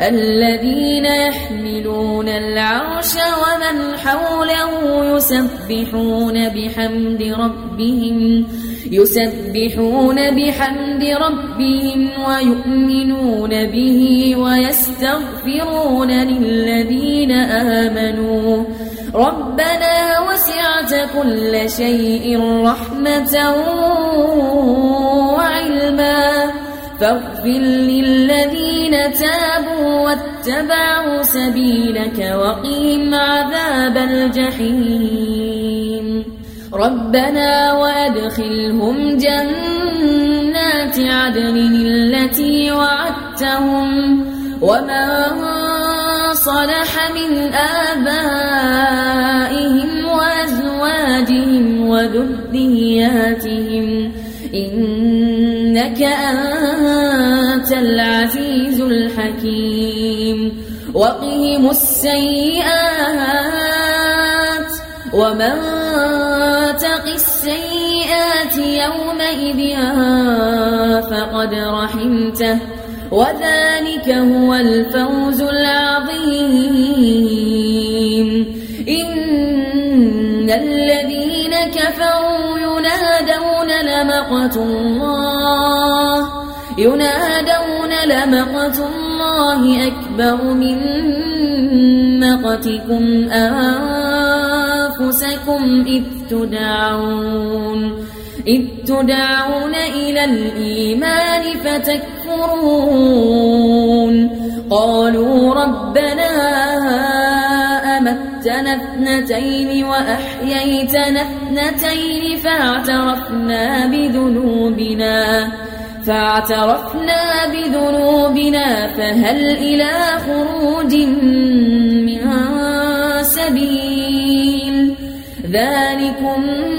الذين يحملون العرش ومن حوله يسبحون بحمد ربهم ويؤمنون به ويستغفرون للذين آمنوا ربنا وسعت كل شيء رحمة وعلما فاغفر للذين تابوا واتبعوا سبيلك وقهم عذاب الجحيم ربنا وأدخلهم جنات عدن التي وعدتهم ومن صلح من آبائهم وأزواجهم وذرياتهم إنك أنت العزيز الحكيم وقهم السيئات ومن تق السيئات يومئذ فقد رحمته وذلك هو الفوز العظيم إن الذين كفروا ينادون لمقت الله أكبر من مقتكم أنفسكم إذ تدعون إلى الإيمان فتكفرون قالوا ربنا أمتنا اثنتين وأحييتنا اثنتين فاعترفنا بذنوبنا فهل إلى خروج من سبيل ذلكم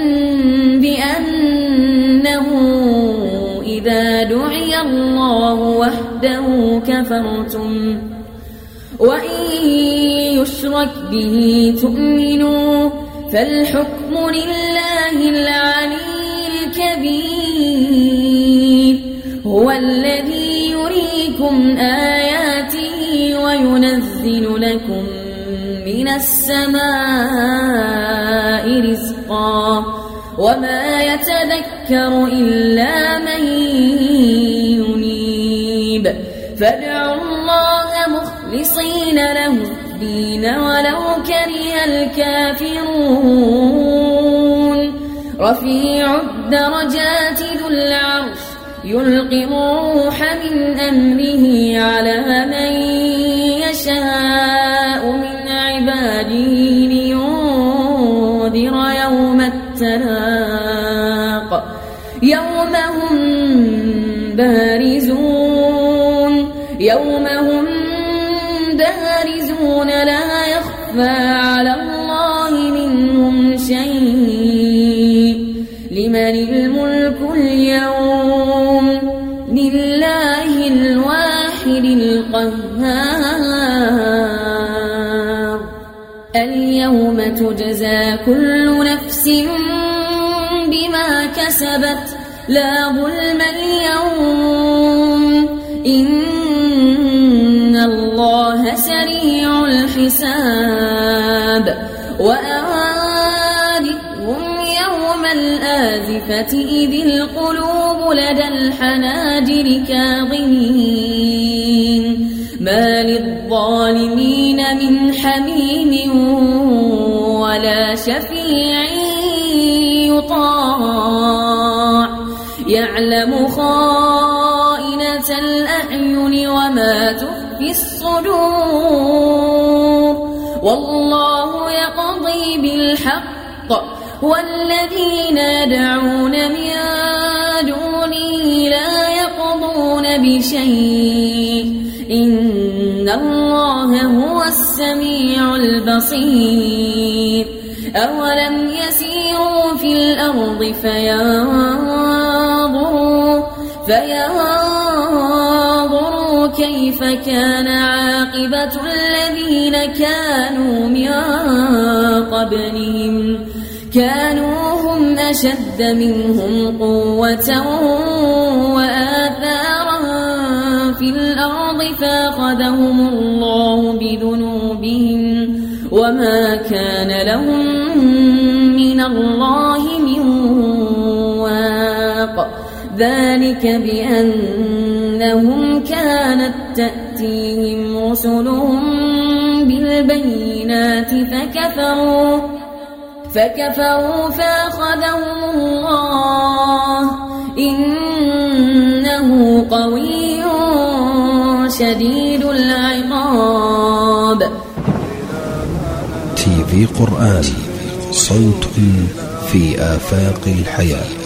بأنه إذا دعي الله وحده كفرتم وإن يشرك به تؤمنوا فالحكم لله العلي الكبير هو الذي يريكم آياته وينزل لكم من السماء رزقا وما يتذكر إلا من ينيب فادعوا الله مخلصين له الدين ولو كره الكافرون رفيع الدرجات ذو العرش يلقي الروح من أمره على من يشاء من عباده لينذر يوم التلاق يوم هم بارزون لا يخفى على الله منهم شيء لمن الملك اليوم لله الواحد القهار اليوم تجزى كل نفس بما كسبت لا ظلم اليوم إن الله سريع الحساب وأنذرهم يوم الآزفة إذ القلوب لدى الحناجر كاظمين ما للظالمين من حميم ولا شفيع يطاع يعلم خائنة الأعين وما تخفي الصدور والله يقضي بالحق والذين يدعون من دونه لا يقضون بشيء إن الله هو السميع البصير أولم يسيروا في الأرض فينظروا كيف كان عاقبة الذين كانوا من قبلهم كانوا هم أشد منهم قوة وآثارا في الأرض فأخذهم الله بذنوبهم وما كان لهم من الله من واق ذلك بأنهم كانت تأتيهم رسلهم بالبينات فكفروا فأخذهم الله إنه قوي شديد العقاب. TV قرآن، صوت في آفاق الحياة.